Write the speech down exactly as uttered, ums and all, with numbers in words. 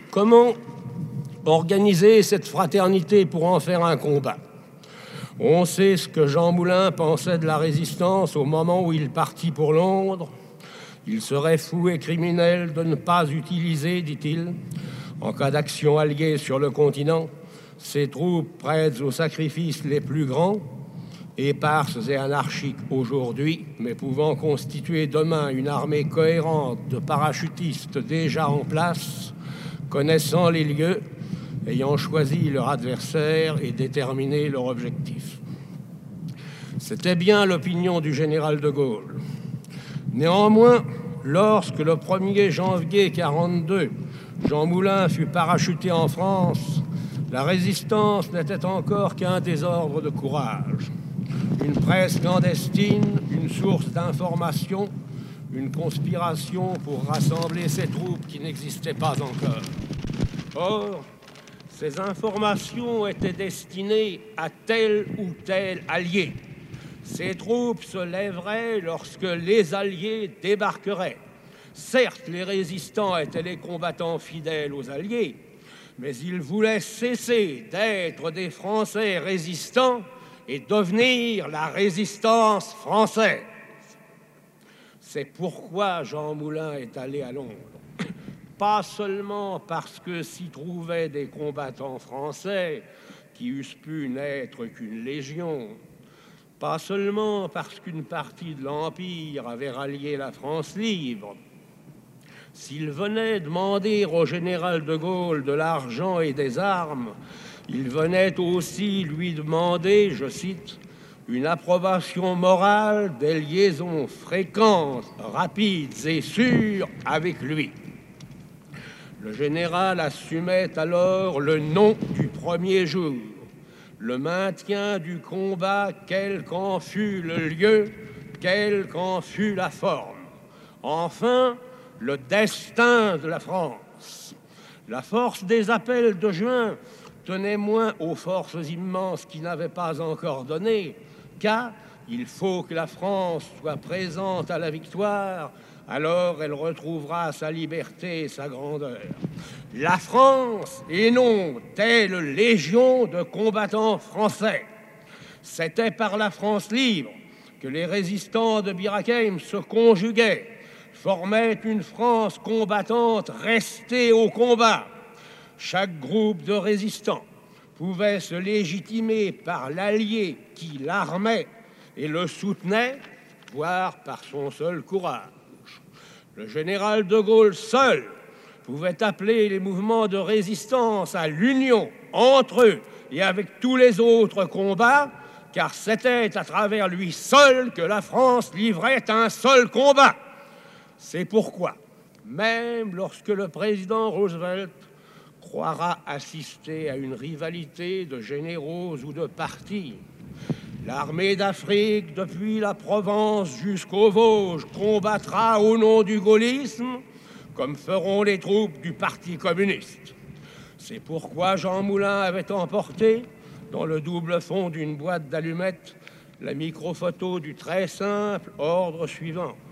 Comment organiser cette fraternité pour en faire un combat? On sait ce que Jean Moulin pensait de la résistance au moment où il partit pour Londres. Il serait fou et criminel de ne pas utiliser, dit-il, en cas d'action alliée sur le continent, ses troupes prêtes aux sacrifices les plus grands, éparses et anarchiques aujourd'hui, mais pouvant constituer demain une armée cohérente de parachutistes déjà en place, connaissant les lieux, ayant choisi leur adversaire et déterminé leur objectif. C'était bien l'opinion du général de Gaulle. Néanmoins, lorsque le premier janvier quarante-deux, Jean Moulin fut parachuté en France, la résistance n'était encore qu'un désordre de courage. Une presse clandestine, une source d'information, une conspiration pour rassembler ces troupes qui n'existaient pas encore. Or, ces informations étaient destinées à tel ou tel allié. Ces troupes se lèveraient lorsque les alliés débarqueraient. Certes, les résistants étaient les combattants fidèles aux alliés, mais ils voulaient cesser d'être des Français résistants et devenir la résistance française. C'est pourquoi Jean Moulin est allé à Londres. Pas seulement parce que s'y trouvaient des combattants français qui eussent pu n'être qu'une légion, pas seulement parce qu'une partie de l'Empire avait rallié la France libre. S'il venait demander au général de Gaulle de l'argent et des armes, il venait aussi lui demander, je cite, une approbation morale des liaisons fréquentes, rapides et sûres avec lui. Le général assumait alors le nom du premier jour, le maintien du combat, quel qu'en fût le lieu, quelle qu'en fût la forme. Enfin, le destin de la France. La force des appels de juin tenait moins aux forces immenses qui n'avaient pas encore donné, car il faut que la France soit présente à la victoire, alors elle retrouvera sa liberté et sa grandeur. La France, et non telle légion de combattants français. C'était par la France libre que les résistants de Bir Hakeim se conjuguaient, formaient une France combattante restée au combat. Chaque groupe de résistants pouvait se légitimer par l'allié qui l'armait et le soutenait, voire par son seul courage. Le général de Gaulle seul pouvait appeler les mouvements de résistance à l'union entre eux et avec tous les autres combats, car c'était à travers lui seul que la France livrait un seul combat. C'est pourquoi, même lorsque le président Roosevelt croira assister à une rivalité de généraux ou de partis, l'armée d'Afrique, depuis la Provence jusqu'aux Vosges, combattra au nom du gaullisme, comme feront les troupes du Parti communiste. C'est pourquoi Jean Moulin avait emporté, dans le double fond d'une boîte d'allumettes, la microphoto du très simple ordre suivant.